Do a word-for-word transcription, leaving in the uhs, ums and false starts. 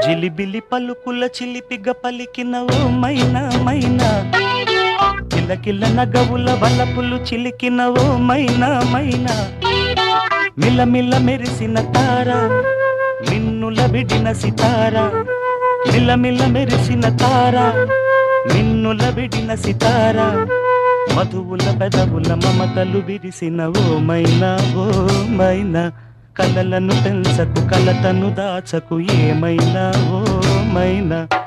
జిలిబిలి పలుకుల చిలిపిగ పలికిన ఓ మైనా మైనా, కిలకిల నగవుల వలపులు చిలికిన ఓ మైనా మైనా, మిలమిల మెరిసిన తార మిన్నుల విడిన సితార, మిలమిల మెరిసిన తార మిన్నుల విడిన సితార, మధువుల పెదవుల మమతలు విరిసిన ఓ మైనా ఓ మైనా, కలలను పెంచకు కలతను దాచకు ఏమైనా ఓ మైనా.